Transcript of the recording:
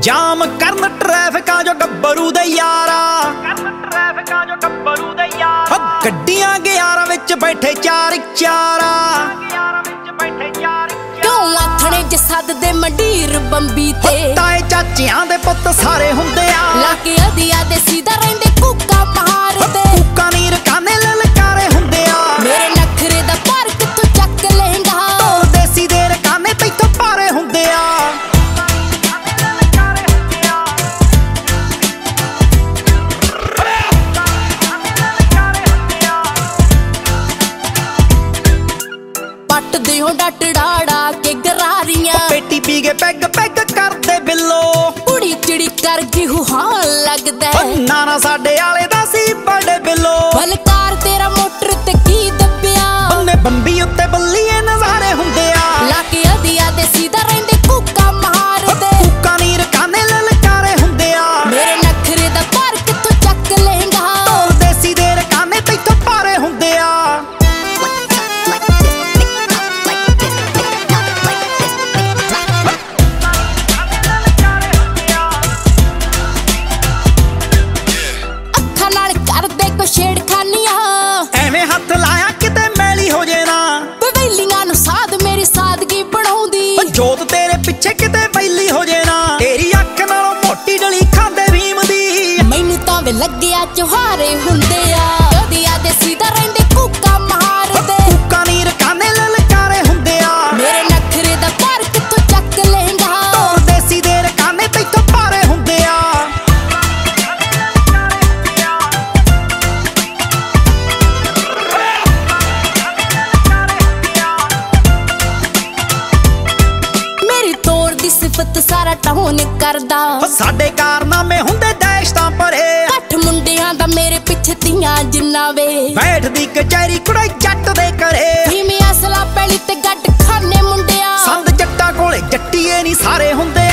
ਜਾਮ ਕਰਨ ਟ੍ਰੈਫਿਕਾਂ ਜੋ ਗੱਭਰੂ ਦੇ ਯਾਰਾ, ਗੱਡੀਆਂ ਗਿਆਰਾਂ ਵਿੱਚ ਬੈਠੇ ਚਾਰ ਚਾਰਾ। ਕਿਉਂ ਆਥਣੇ ਚ ਸੱਦਦੇ ਮੰਡੀਰ ਬੰਬੀ ਤੇ, ਤਾਏ ਚਾਚਿਆਂ ਦੇ ਪੁੱਤ ਸਾਰੇ ਹੁੰਦੇ ਆ, ਲਾ ਕੇ ਅਧਿਆ ਦੇ ਸੀਧਾ ਰਹਿੰਦੇ ਕੂਕਾ ਮਾਰਦੇ। ਕੂਕਾਂ ਨੀ ਰਕਾਨੇ ਲਲਕਾਰੇ ਹੁੰਦੇ ਆ, ਮੇਰੇ ਨਖਰੇ ਦਾ ਭਾਰ ਕਿੱਥੋਂ ਚੱਕ ਲਹਿੰਗਾ, ਢੋਲ ਦੇਸੀ ਦੇ ਰਕਾਨੇ ਤੈਥੋਂ ਭਾਰੇ ਹੁੰਦੇ ਆ। ਪੱਟਦੇ ਹੋ ਡੱਟ ਡਾੜਾ ਕੇ ਗਰਾਰੀਆਂ, ਪੇਟੀ ਪੀ ਕੇ ਪੈਗ ਪੈਗ ਕਰਦੇ ਬਿੱਲੋ, ਕੁੜੀ ਚਿੜੀ ਕਰ ਗਈ ਹੁਹਾਨ ਲੱਗਦਾ। ਨਾਨਾ ਸਾਡੇ ਆਲੇ ਦਾ ਸੀ ਬੜੇ ਬਿੱਲੋ, ਬਲਕਾਰ ਤੇਰਾ ਮੋਟਰ ਤੇ ਕੀ ਦੱਬਿਆ, ਬੰਨੇ ਬੰਬੀ ਉੱਤੇ ਬੱਲੀਏ ਨਜ਼ਾਰੇ ਹੁੰਦੇ ਆ, ਲਾ ਕੇ ਅਧਿਆ ਦੇ ਸੀਧਾ ਰਹਿੰਦੇ ਕੂਕਾ ਮਾਰਦੇ। ਕੂਕਾਂ ਨੀ ਰਕਾਨੇ ਲਲਕਾਰੇ ਹੁੰਦੇ ਆ, ਮੇਰੇ ਨਖਰੇ ਦਾ ਭਾਰ ਕਿੱਥੋਂ ਚੱਕ ਲਹਿੰਗਾ, ਢੋਲ ਦੇਸੀ ਦੇ ਰਕਾਨੇ ਤੈਥੋਂ ਭਾਰੇ ਹੁੰਦੇ ਆ। ਅੱਖਾਂ ਨਾਲ ਕਰਦੇ ਕੋ ਛੇੜਖਾਨੀਆਂ, ਐਵੇਂ ਹੱਥ ਲਾਇਆ ਕਿਤੇ ਮੈਲੀ ਹੋ ਜੇ ਨਾ, ਬਵੇਲੀਆਂ ਨੂੰ ਸਾਧ ਮੇਰੀ ਸਾਦਗੀ ਬਣਾਉਂਦੀ, ਜੋਤ ਤੇਰੇ ਪਿੱਛੇ ਕਿਤੇ ਬੈਲੀ ਹੋ ਜੇ ਨਾ, ਤੇਰੀ ਅੱਖ ਨਾਲੋਂ ਮੋਟੀ ਡਲੀ ਖਾਂਦੇ ਭੀਮ ਦੀ। ਮੈਨੂੰ ਤਾਂ ਵੇ ਲੱਗਿਆ ਚੁਹਾਰੇ ਹੁੰਦੇ ਆ, ਅਧਿਆ ਦੇ ਸੀਧਾ ਰਹਿੰਦੇ ਕੂਕਾ ਮਾਰਦੇ। ਕੂਕਾਂ ਨੀ ਰਕਾਨੇ ਲਲਕਾਰੇ ਹੁੰਦੇ ਆ, ਮੇਰੇ ਨਖਰੇ ਦਾ ਭਾਰ ਕਿੱਥੋਂ ਚੱਕ ਲਹਿੰਗਾ, ਢੋਲ ਦੇਸੀ ਦੇ ਰਕਾਨੇ ਤੈਥੋਂ ਭਾਰੇ ਹੁੰਦੇ ਆ। ਮੇਰੀ ਤੋਰ ਦੀ ਸਿਫਤ ਸਾਰਾ ਟਾਉਨ ਕਰਦਾ, ਸਾਡੇ ਕਾਰਨਾਮੇ ਹੁੰਦੇ ਦੇਸ਼ ਤਾਂ ਪਰੇ, ਅੱਠ ਮੁੰਡਿਆਂ ਦਾ ਮੇਰੇ ਪਿੱਛੇ ਤੀਆਂ ਜਿੰਨਾ ਵੇ, ਬੈਠਦੀ ਕਚਹਿਰੀ ਕੁੜੇ ਜੱਟ ਦੇ ਘਰੇ, ਧੀਮੀ ਅਸਲਾ ਪੈਲੀ ਤੇ ਗੱਡ ਖਾਨੇ ਮੁੰਡਿਆ, ਸੰਦ ਜੱਟਾਂ ਕੋਲੇ ਜੱਟੀਏ ਨੀ ਸਾਰੇ ਹੁੰਦੇ